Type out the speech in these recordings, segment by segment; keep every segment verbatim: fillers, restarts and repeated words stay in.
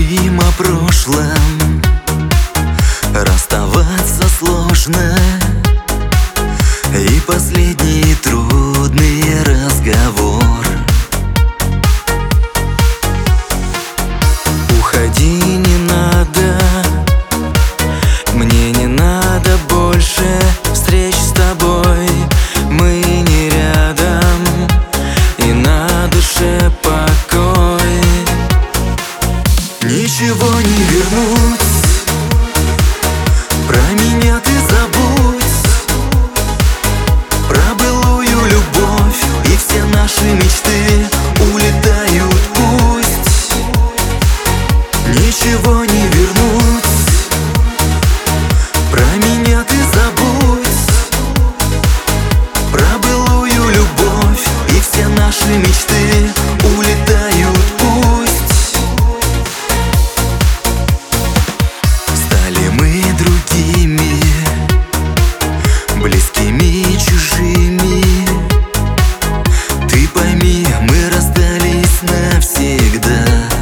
Говорим о прошлом, расставаться сложно, и последний трудный разговор. Уходи, не надо, мне не надо больше встреч с тобой. Мы не рядом, и на душе покой. Ничего не вернуть, про меня ты забудь, про былую любовь, и все наши мечты улетают пусть. Ничего не вернуть, про меня ты забудь, про былую любовь, и все наши мечты улетают пусть. Стали мы другими, близкими и чужими. Ты пойми, мы расстались навсегда.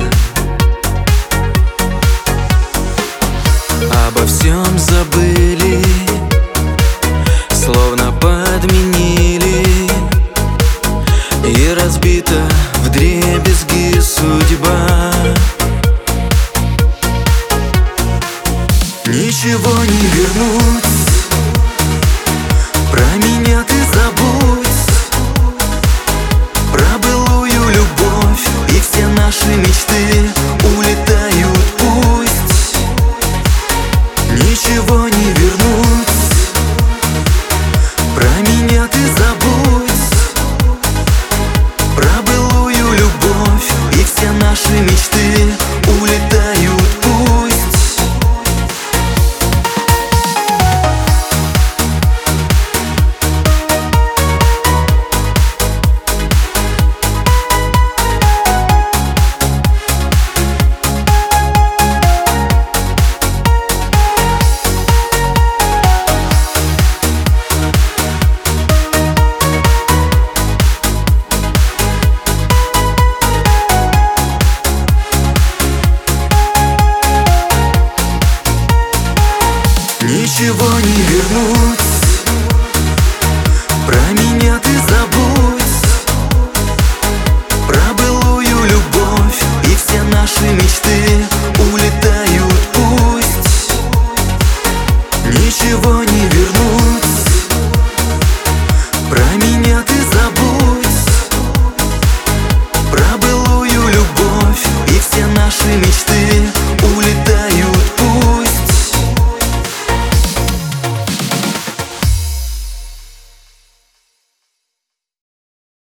Обо всем забыли, словно подменили, и разбита вдребезги судьба. Ничего не вернуть, про меня ты забудь, про былую любовь, и все наши мечты улетают пусть. Ничего не вернуть, про меня ты забудь, про былую любовь, и все наши мечты улетают пусть. Ничего не вернуть, про меня ты забудь, про былую любовь, и все наши мечты улетают пусть. Ничего не вернуть.